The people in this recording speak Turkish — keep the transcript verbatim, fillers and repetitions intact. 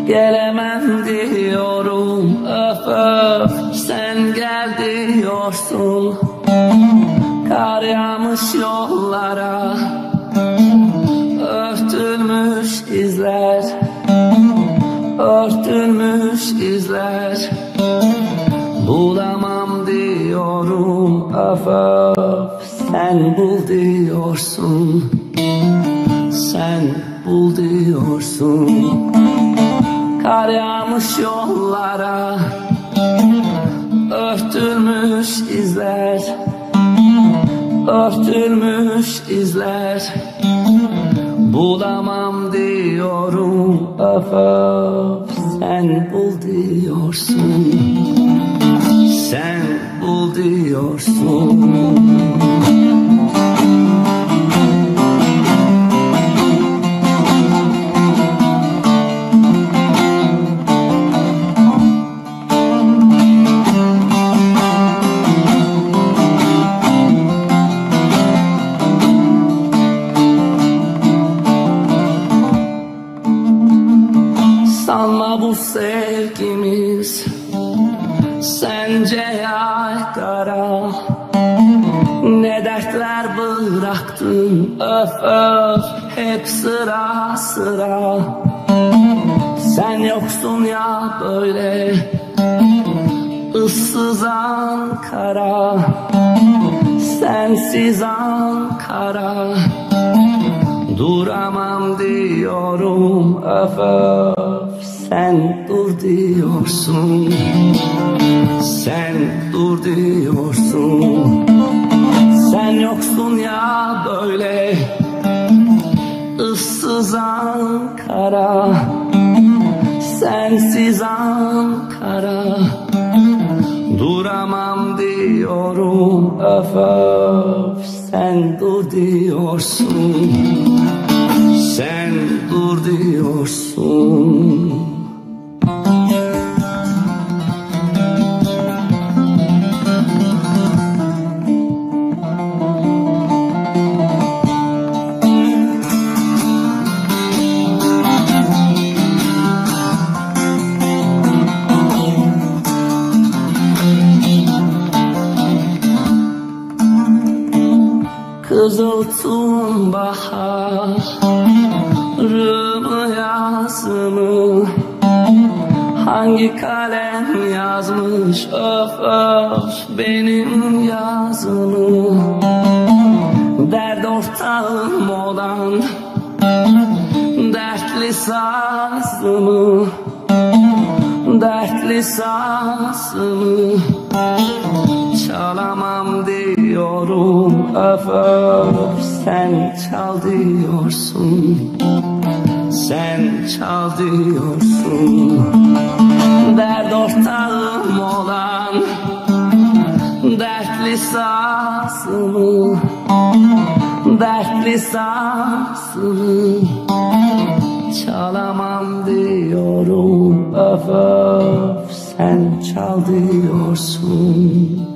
Gelemem diyorum, öf öf, sen gel diyorsun. Kar yağmış yollara, örtülmüş izler, örtülmüş izler. Bulamam diyorum, öf öf, sen bul diyorsun. Sen bul diyorsun. Kar yağmış yollara, örtülmüş izler, örtülmüş izler. Bulamam diyorum, öf öf, sen bul diyorsun. Sen bul diyorsun. Sanma bu sevgimiz sence yaygara. Ne dertler bıraktın, öf öf, hep sıra sıra. Sen yoksun ya böyle ıssız Ankara, sensiz Ankara. Duramam diyorum, öf öf, sen dur diyorsun. Sen dur diyorsun. Sen yoksun ya böyle ıssız Ankara, sensiz Ankara. Duramam diyorum, öf öf, sen dur diyorsun. Sen dur diyorsun. Kızıltın baharımı yazımı, hangi kalem yazmış, öf öf, benim yazımı. Dert ortağım olan dertli sazımı, dertli sazımı çalamam diyorum, öf öf, sen çal diyorsun. Sen çal diyorsun. Dert ortağım olan dertli sazımı, dertli sazımı çalamam diyorum, öf öf, sen çal diyorsun.